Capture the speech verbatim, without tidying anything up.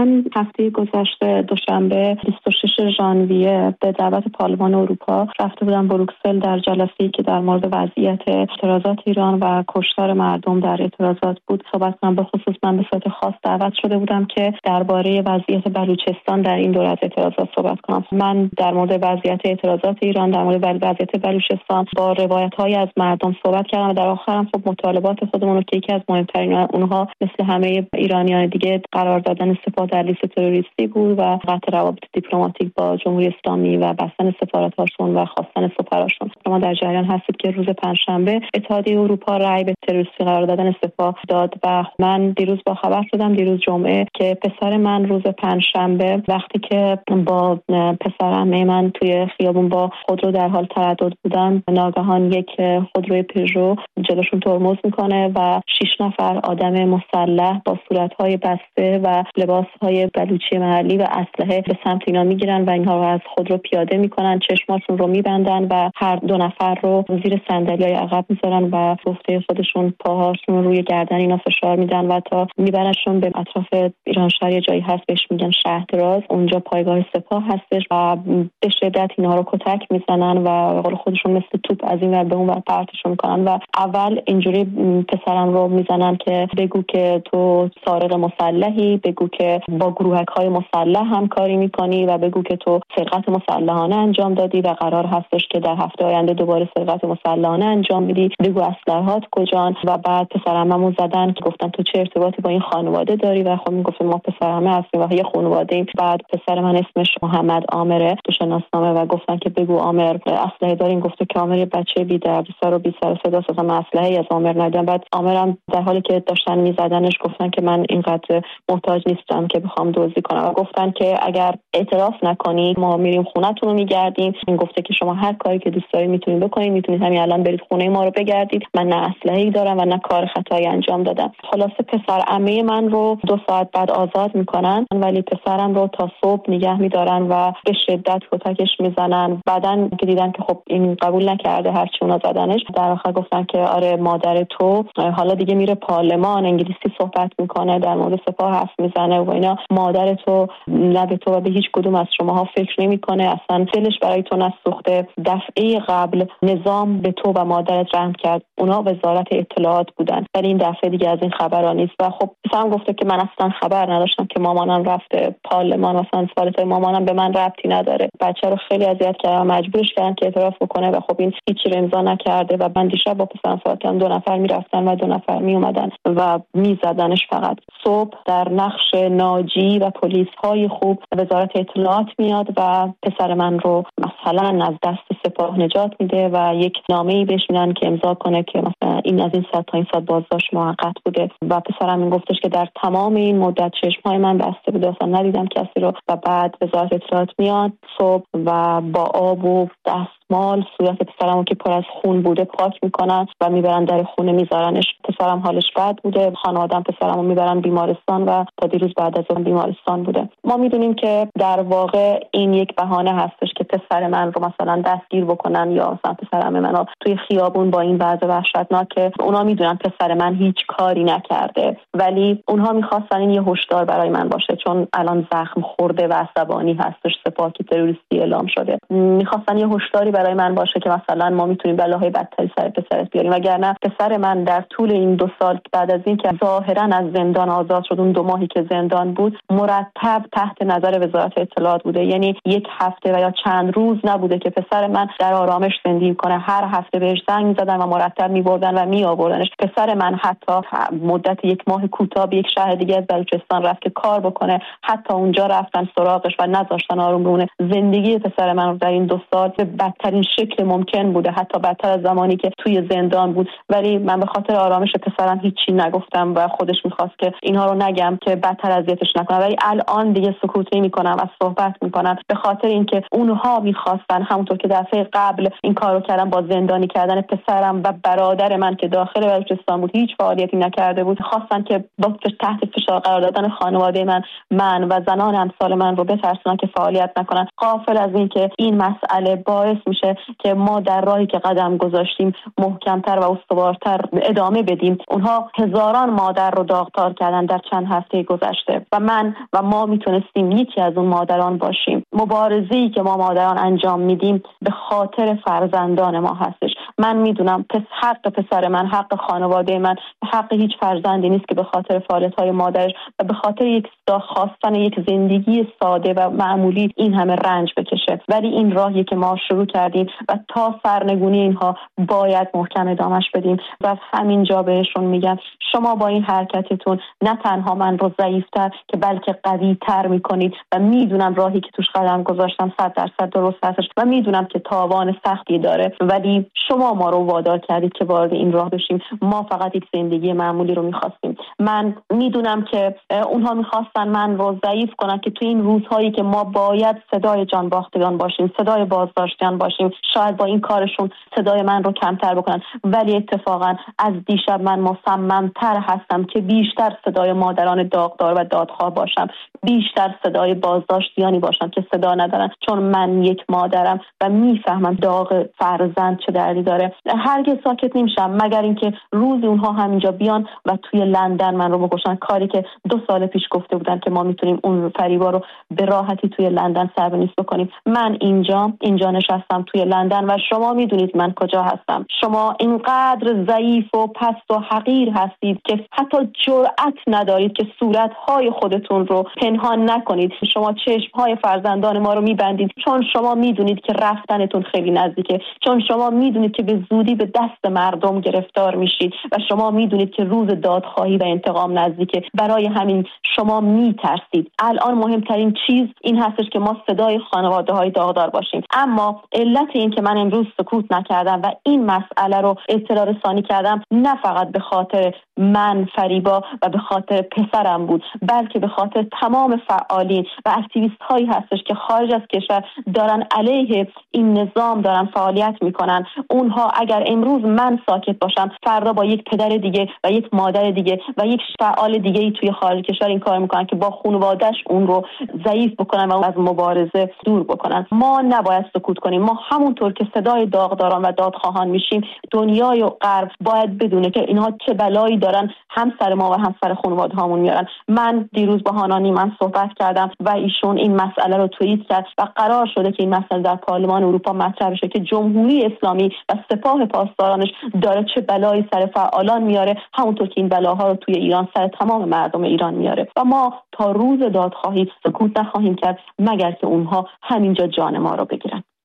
من هفته گذشته دوشنبه بیست و ششم ژانویه به دعوت پارلمان اروپا رفته بودم بروکسل در جلسه‌ای که در مورد وضعیت اعتراضات ایران و کشتار مردم در اعتراضات بود صحبت کنم. به خصوص من به صورت خاص دعوت شده بودم که درباره وضعیت بلوچستان در این دوره از اعتراضات صحبت کنم. من در مورد وضعیت اعتراضات ایران، در مورد وضعیت بلوچستان با روایت‌های از مردم صحبت کردم و در آخرم خب مطالبات خودمون رو که یکی از مهمترین اونها مثل همه ایرانیان دیگه قرار دادن سپاه در لیست تروریستی بود و قطع روابط دیپلماتیک با جمهوری اسلامی و بستن سفارت‌هاشون و خواستن سفراشون. شما در جریان هستید که روز پنجشنبه اتحادیه اروپا رأی به تروریستی قرار دادن سپاه داد و من دیروز با خبر شدم دیروز جمعه که پسر من روز پنجشنبه وقتی که با پسرم من توی خیابون با خودرو در حال تردد بودن ناگهان یک خودروی پژو جلوشون ترمز میکنه و شش نفر آدم مسلح با صورت‌های بسته و لباس‌های بلوچی محلی و اسلحه به سمت اینا میگیرن و اینها رو از خودرو پیاده میکنن، چشماشون رو میبندن و هر دو نفر رو زیر صندلی‌های عقب میذارن و گفته خودشون پاهاشون رو روی گردن اینا فشار میدن و تا میبرنشون به اطراف ایران شهر جایی هست بهش میگن شهردراز، اونجا پایگاه سپاه هستش و به شدت اینا رو کتک میزنن و به قول خودشون مثل توپ از این ور به اون ور پرتشون میکنن و اول اینجوری پسرم رو میزنن که بگو که تو سارق مسلحی، بگو که با گروهک‌های مسلح همکاری میکنی و بگو که تو سرقت مسلحانه انجام دادی و قرار هستش که در هفته آینده دوباره سرقت مسلحانه انجام بدی، بگو اسلحه‌هات کجان. و بعد پسرمو زدن که گفتن تو چه ارتباطی با این خانواده داری و خب میگفتم ما پسرمه هستیم و یه خانواده ایم. بعد پسر من اسمش محمد عامره تو شناسنامه و گفتن که بگو عامر اسلحه دارین، گفته که عامر یه بچه بی درد سر و بی سر صدا اصلا اسلحه‌ای از عامر ندیدم. بعد عامرم در حالی که داشتن میزدنش گفتن که من اینقدر محتاج نیستم که بخوام دزدی کنم و گفتن که اگر اعتراف نکنید ما میریم خونه‌تون رو میگردیم. این گفته که شما هر کاری که دوست دارید میتونید بکنید، میتونید همین الان برید خونه ما رو بگردید، من نه اسلحه‌ای دارم و نه کار خطایی انجام دادم. خلاصه پسر عمه من رو دو ساعت بعد آزاد میکنن ولی پسرم رو تا صبح نگه میدارن و به شدت کتکش میزنن. بعدن که دیدن که خب این قبول نکرده هرچی اونا زدنش، در آخر گفتن که آره مادر تو حالا دیگه میره پارلمان انگلیسی صحبت میکنه، در مورد سپاه حرف میزنه و اینا، مادر تو نه به تو و به هیچ کدوم از شماها فکر نمیکنه، اصلا دلش برای تو نسوخته. دفعه قبل نظام به تو و مادرت رحم کرد، اونا وزارت اطلاعات بودن ولی این دفعه دیگه از این خبرا نیست. و خب پسرم گفته که من اصلا خبر نداشتم که مامانم رفته پارلمان، مثلا سوالات مامانم به من ربطی نداره. بچه رو خیلی اذیت کردن، مجبورش کردن که اعتراف بکنه و خب این هیچی رو امضا نکرده و من دیشب با پسرم صحبت کردم، دو نفر میرفتن و دو نفر میومدن و میزدنش. فقط صبح در نقش ناجی و پلیس های خوب وزارت اطلاعات میاد و پسر من رو مثلا از دست سپاه نجات میده و یک نامه‌ای بهش میدن که امضا کنه که مثلا این از این ساعت تا این ساعت بازداشت موقت بوده و پسرم این گفتش که در تمام این مدت چشم‌های من بسته بوده، اصلا ندیدم کسی رو. و بعد وزارت اطلاعات میاد صبح و با آب و دستمال صورت پسرمو که پر از خون بوده پاک میکنن و میبرن در خونه میذارنش. پسرم حالش بد بوده، خانواده‌ام پسرمو میبرن بیمارستان و تا دیروز بعد از اون بیمارستان بوده. ما میدونیم که در واقع این یک بهانه هستش که پسر من رو مثلا دستگیر بکنن یا مثلا پسرم منو توی خیابون با این وضع وحشتناک که اونا میدونن پسر من هیچ کاری نکرده ولی اونها میخواستن این یه هشدار برای من باشه، چون الان زخم خورده و عصبانی هستش، سپاه که تروریستی اعلام شده. میخواستن یه هشداری برای من باشه که مثلا ما میتونیم بلاهای بدتری سر پسرت بیاریم، وگرنه پسر من در طول این دو سال بعد از این که ظاهرا از زندان آزاد شد، اون دو ماهی که زندان بود مرتب تحت نظر وزارت اطلاعات بوده. یعنی یک هفته و یا چند روز نبوده که پسر من در آرامش زندگی کنه. هر هفته بهش زنگ می‌زدن و مرتب می‌بردن و می‌آوردنش. پسر من حتی مدت یک ماه کوتاه به یک شهر دیگه از بلوچستان رفت که کار بکنه، حتی اونجا رفتن سراغش و نذاشتن آروم بمونه. زندگی پسر من در این دو سال به بدترین شکل ممکن بوده، حتی بدتر از زمانی که توی زندان بود. ولی من به خاطر آرامش پسرم هیچی نگفتم و خودش می‌خواست که اینها رو نگم که بدتر اذیتش نکنم، ولی الان دیگه سکوت نمی‌کنم و صحبت می‌کنم به خاطر اینکه اونها اونها میخواستن، همونطور که دفعه قبل این کارو کردن با زندانی کردن پسرم و برادر من که داخل بلوچستان بود، هیچ فعالیتی نکرده بود، خواستن که با تحت فشار قرار دادن خانواده من من و زنان امثال من رو بترسونن که فعالیت نکنن. غافل از این که این مسئله باعث میشه که ما در راهی که قدم گذاشتیم محکمتر و استوارتر ادامه بدیم. اونها هزاران مادر رو داغدار کردن در چند هفته گذشته و من و ما میتونستیم یکی از اون مادران باشیم. مبارزه‌ای که ما مادران انجام میدیم به خاطر فرزندان ما هستش. من میدونم پس حق پسر من، حق خانواده من، حق هیچ فرزندی نیست که به خاطر فعالیت‌های مادرش و به خاطر یک خواستن یک زندگی ساده و معمولی این همه رنج بکشه. ولی این راهی که ما شروع کردیم و تا سرنگونی اینها باید محکم ادامش بدیم و از همین جا بهشون میگم شما با این حرکتتون نه تنها من رو ضعیفتر که بلکه قوی‌تر میکنید و میدونم راهی که توش قدم گذاشتم صد درصد درست هستش و میدونم که تاوان سختی داره، ولی شما ما رو وادار کردید که وارد این راه بشیم. ما فقط یک زندگی معمولی رو میخواستیم. من میدونم که اونها میخواستن من رو ضعیف کنن که تو این روزهایی که ما باید صدای جان باختگان باشیم، صدای بازداشتیان باشیم، شاید با این کارشون صدای من رو کمتر بکنن. ولی اتفاقا از دیشب من مصممتر هستم که بیشتر صدای مادران داغدار و دادخواه باشم، بیشتر صدای بازداشتیانی باشم که صدا ندارن، چون من یک مادرم و میفهمم داغ فرزند چه دردی داره. هرگز ساکت نمیشم مگر اینکه روزی اونها همینجا بیان و توی لندن من رو بکشن، کاری که دو سال پیش گفته بودن که ما میتونیم اون فریبا رو به راحتی توی لندن سربنیست بکنیم. من اینجا اینجا نشستم توی لندن و شما میدونید من کجا هستم. شما اینقدر ضعیف و پست و حقیر هستید که حتی جرأت ندارید که صورت‌های خودتون رو پنهان نکنید. شما چشم‌های فرزندان ما رو میبندید چون شما میدونید که رفتنتون خیلی نزدیکه، چون شما میدونید که به زودی به دست مردم گرفتار میشید و شما میدونید که روز دادخواهی و انتقام نزدیکه. برای همین شما میترسید. الان مهمترین چیز این هستش که ما صدای خانواده‌های داغدار باشیم. اما علت این که من امروز سکوت نکردم و این مسئله رو اطلاع رسانی کردم نه فقط به خاطر من فریبا و به خاطر پسرم بود، بلکه به خاطر تمام فعالین و اکتیویست هایی هستش که خارج از کشور دارن علیه این نظام دارن فعالیت میکنن. اونها اگر امروز من ساکت باشم، فردا با یک پدر دیگه و یک مادر دیگه و یک فعال دیگه ای توی خارج کشور این کار میکنن که با خانواده‌اش اون رو ضعیف بکنن و از مبارزه دور بکنن. ما نباید سکوت کنیم. ما همونطور که صدای داغداران و دادخواهان میشیم، دنیای و غرب باید بدونه که اینها چه بلایی دارن هم سر ما و هم سر خانواده هامون میارن. من دیروز با هانانی من صحبت کردم و ایشون این مسئله رو توییت کرد و قرار شده که این مسئله در پارلمان اروپا مطرح بشه که جمهوری اسلامی و سپاه پاسدارانش داره چه بلایی سر فعالان میاره، همونطور که این بلاها رو توی ایران سر تمام مردم ایران میاره. و ما تا روز دادخواهی سکوت نخواهیم کرد مگر که اونها همینجا جان ما رو بگیرن.